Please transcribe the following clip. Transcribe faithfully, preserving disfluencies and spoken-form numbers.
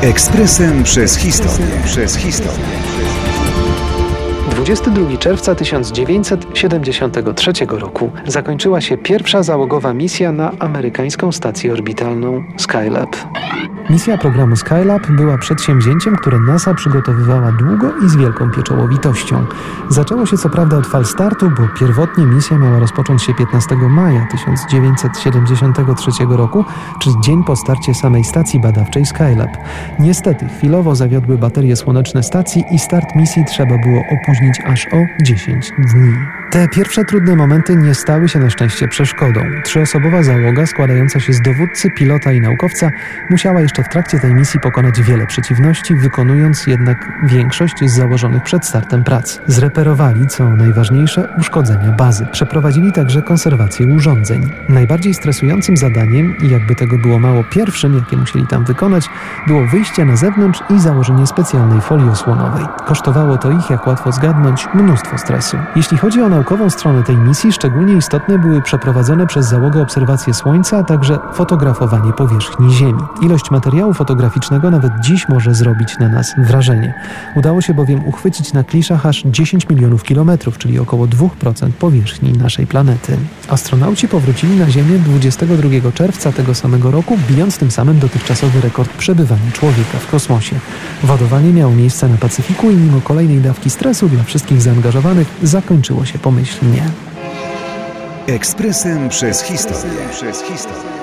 Ekspresem przez historię. Przez historię. dwudziestego drugiego czerwca tysiąc dziewięćset siedemdziesiątego trzeciego roku zakończyła się pierwsza załogowa misja na amerykańską stację orbitalną Skylab. Misja programu Skylab była przedsięwzięciem, które NASA przygotowywała długo i z wielką pieczołowitością. Zaczęło się co prawda od falstartu, bo pierwotnie misja miała rozpocząć się piętnastego maja tysiąc dziewięćset siedemdziesiątego trzeciego roku, czyli dzień po starcie samej stacji badawczej Skylab. Niestety chwilowo zawiodły baterie słoneczne stacji i start misji trzeba było opóźnić aż o dziesięć dni. Te pierwsze trudne momenty nie stały się na szczęście przeszkodą. Trzyosobowa załoga składająca się z dowódcy, pilota i naukowca musiała jeszcze w trakcie tej misji pokonać wiele przeciwności, wykonując jednak większość z założonych przed startem prac. Zreperowali, co najważniejsze, uszkodzenia bazy. Przeprowadzili także konserwację urządzeń. Najbardziej stresującym zadaniem, i jakby tego było mało, pierwszym, jakie musieli tam wykonać, było wyjście na zewnątrz i założenie specjalnej folii osłonowej. Kosztowało to ich, jak łatwo zgadnąć, mnóstwo stresu. Jeśli chodzi o naukową stronę tej misji, szczególnie istotne były przeprowadzone przez załogę obserwacje Słońca, a także fotografowanie powierzchni Ziemi. Ilość materiału fotograficznego nawet dziś może zrobić na nas wrażenie. Udało się bowiem uchwycić na kliszach aż dziesięć milionów kilometrów, czyli około dwa procent powierzchni naszej planety. Astronauci powrócili na Ziemię dwudziestego drugiego czerwca tego samego roku, bijąc tym samym dotychczasowy rekord przebywania człowieka w kosmosie. Wodowanie miało miejsce na Pacyfiku i mimo kolejnej dawki stresu dla wszystkich zaangażowanych zakończyło się pomyślnie. Ekspresem przez historię. Przez historię.